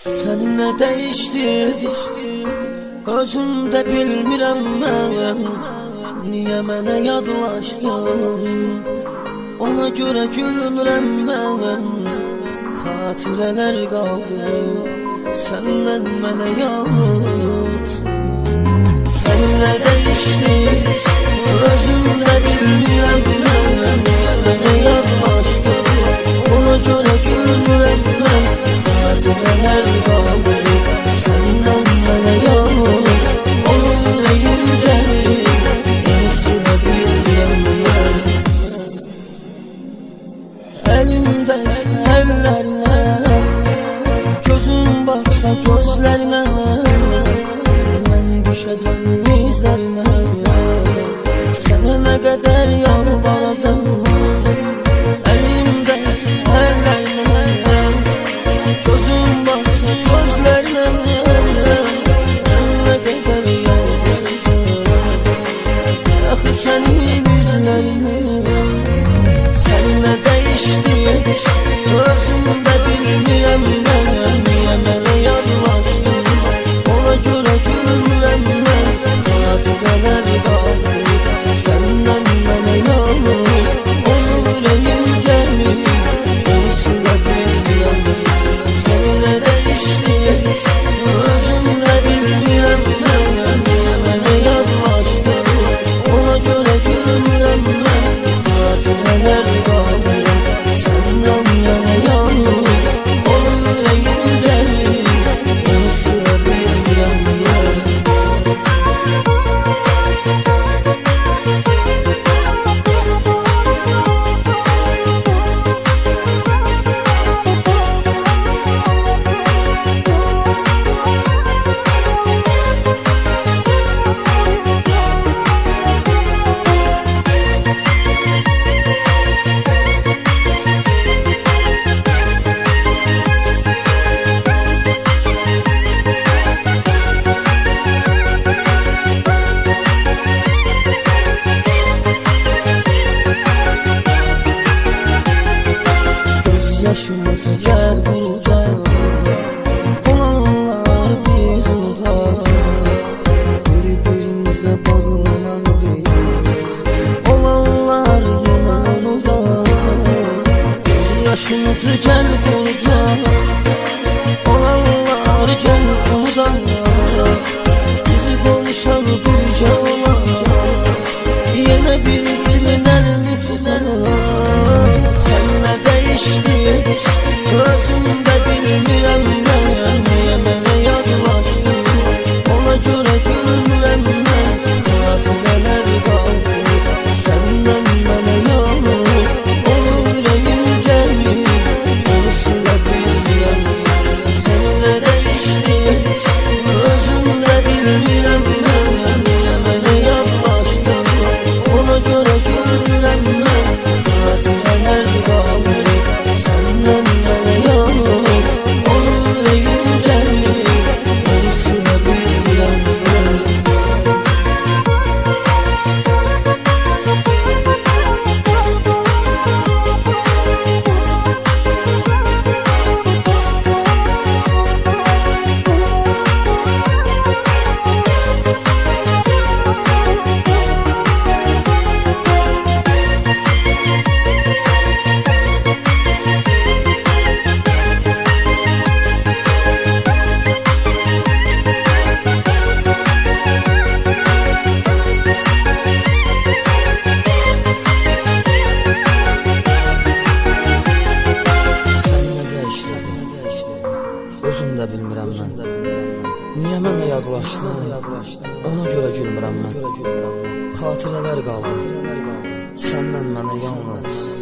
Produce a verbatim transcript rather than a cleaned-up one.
Sen ne değiştirdi özüm de bilmirəm mən. Niye mənə yadlaşdın? Ona göre gülmürəm mən. Xatirələr qaldı səndən mənə yalnız. Seninle değişti özüm de bilmirəm mən. Niye mənə yadlaşdın? Ona göre gülmürəm mən. Xatirələr qaldı səndən mənə yalnız. Onun yüreğim gəlir yenisine bilmirəm mən. Elimdəysə əllərinə, gözün baxsa gözlərinə, mən düşəcəm izlərinə. Sənə nə qədər yalvaracam. Elimdəysə əllərinə, gözün baxsa gözlərinə, mən nə qədər yalvaracam. Axı sənin izlərinə. Seninle değişti özüm de bilmirəm mən. Niye mənə yadlaşdın? Ona göre gülmürəm mən. Xatirələr qaldı səndən mənə yalnız. Onun yüreğim gəlir yenisine bilmirəm mən. Seninle değişti özüm de bilmirəm mən. Niye mənə yadlaşdın? Ona göre gülmürəm mən. Xatirələr qaldı səndən mənə yalnız. Onun yüreğim gəlir yenisine bilmirəm mən. Yaşımızı gel buradan, olanlar biz unutar. Birbirimize bağlanan biz, olanlar yine unutar. Yaşımızı gel buradan, olanlar gel unutar. Bizi konuşan birce olar, yine birbirlerini tutar. Seninle değişti özüm de bilmirəm mən. Niye mənə yadlaşdın? Ona göre gülmürəm mən. Xatirələr qaldı səndən mənə yalnız. Onun yüreğim gəlir yenisine bilmirəm mən. Seninle değişti özüm de bilmirəm mən. Niye mənə yadlaşdın? Ona göre gülmürəm mən. Xatirələr qaldı səndən mənə yalnız. Onun yüreğim gəlir yenisine bilmirəm mən. Özüm de bilmirəm mən. Niye mənə yadlaşdın? Ona göre gülmürəm mən. Xatirələr qaldı səndən mənə yalnız.